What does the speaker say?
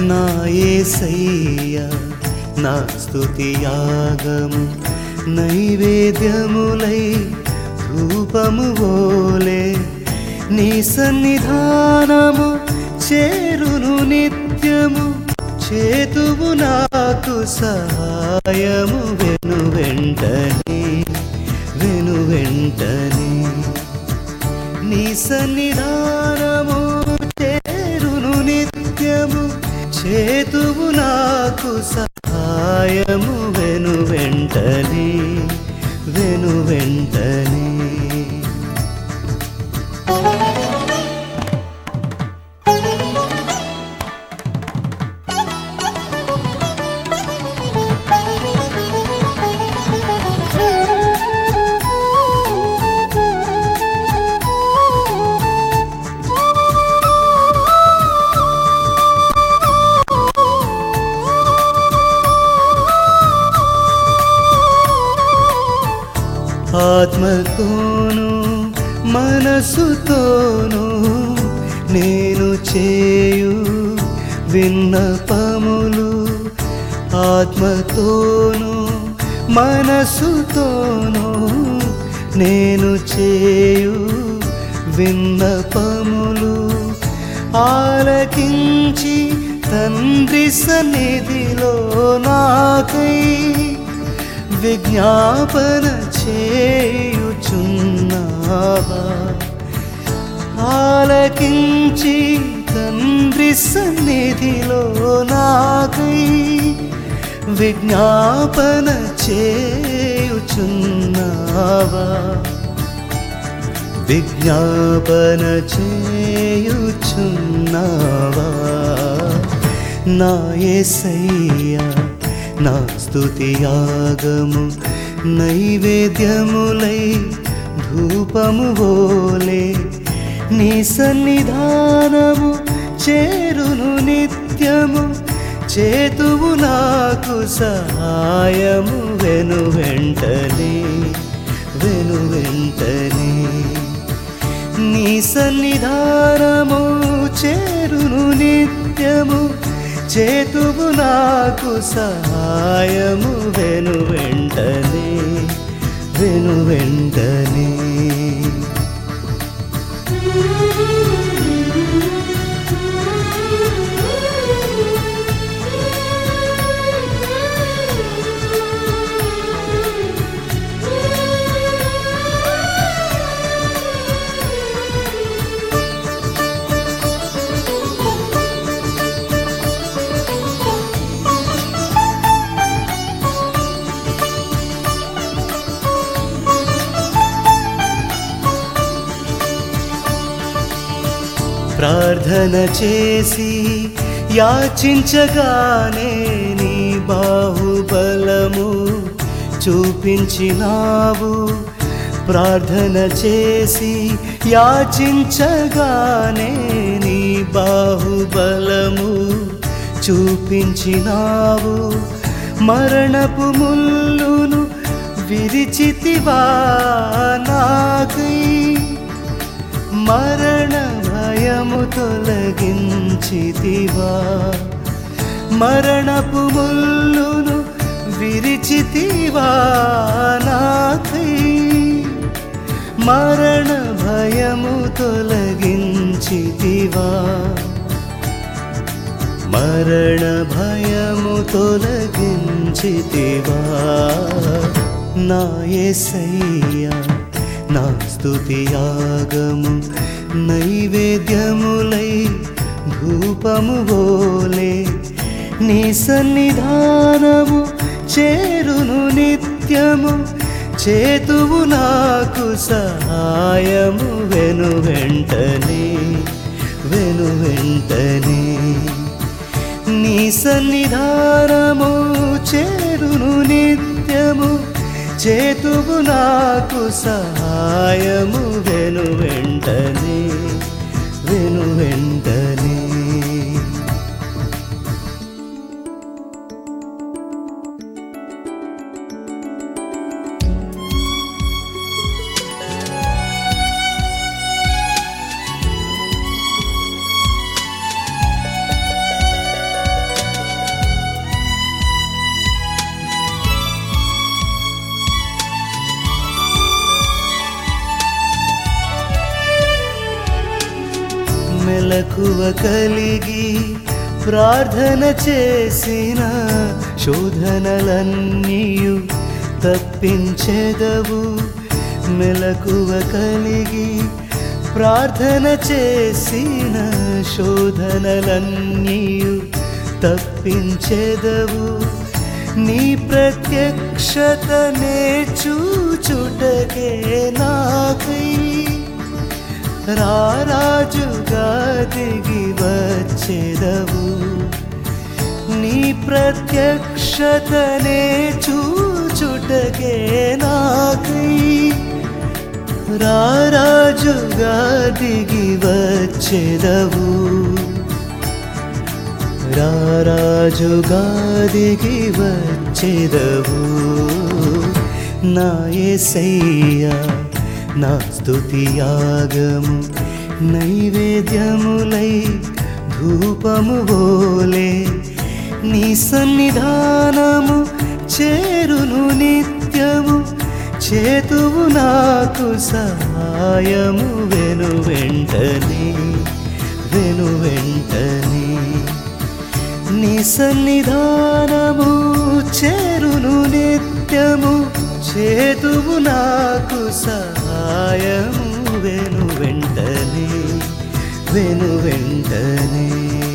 నా యేసయ్యా నా స్తుతి యాగము నైవేద్యములై ధూపము వోలే నీ సన్నిధానము చేరును నిత్యము చేతువు నాకు సహాయము వెను వెంటనే నీ సన్నిధానము చేరును నిత్యము చేతువు నాకు సహాయము వెను వెంటనే ఆత్మతోను మనసుతోను నేను చేయు విన్నపములు ఆత్మతోను మనసుతోను నేను చేయు విన్నపములు ఆలకించి తండ్రి సన్నిధిలో నాకై విజ్ఞాపన చేయుచున్నావా ఆలకించి తండ్రి సన్నిధిలో నాకై విజ్ఞాపన చేయుచున్నావా నా యేసయ్యా నా స్తుతి యాగము నైవేద్యములై ధూపము వోలే నీ సన్నిధానము చేరును నిత్యము చేతువు నాకు సహాయము వెను వెంటనే నీ సన్నిధానము చేరును నిత్యము చేతువు నాకు సహాయము వెను వెంటనే ప్రార్థన చేసి యాచించగానే నీ బాహుబలము చూపించినావు ప్రార్థన చేసి యాచించగానే నీ బాహుబలము చూపించినావు మరణపు ముల్లును విరిచితివా నాకై మరణ భయము తొలగించితివా మరణపు ముల్లును విరిచితివా నాకై మరణ భయము తొలగించితివా మరణ భయము తొలగించితివా నా యేసయ్యా నా స్తుతి యాగము నైవేద్యములై ధూపము వోలే నీ సన్నిధానము చేరును నిత్యము చేతువు నాకు సహాయము వెను వెంటనే నీ సన్నిధానము చేరును నిత్యము చేతువు నాకు సహాయము వెను వెంటనే మెలకువ కలిగి ప్రార్థన చేసిన శోధనలన్నీయు తప్పించెదవు. మెలకువ కలిగి ప్రార్థన చేసిన శోధనలన్నీయు తప్పించెదవు. నీ ప్రత్యక్షతనే చూచుటకే నాకై రారాజుగా దిగి వచ్చెదవు. నీ ప్రత్యక్షతనే చూచుటకే నాకై రారాజుగా దిగి వచ్చెదవు. రారాజుగా దిగి వచ్చెదవు. నా యేసయ్యా నా స్తుతియాగము నైవేద్యములై ధూపము వోలే నీ సన్నిధానము చేరును నిత్యము. చేతువు నాకు సహాయము వెను వెంటనే నీ సన్నిధానము చేరును నిత్యము. చేతువు నాకు సహాయము వెను వెంటనే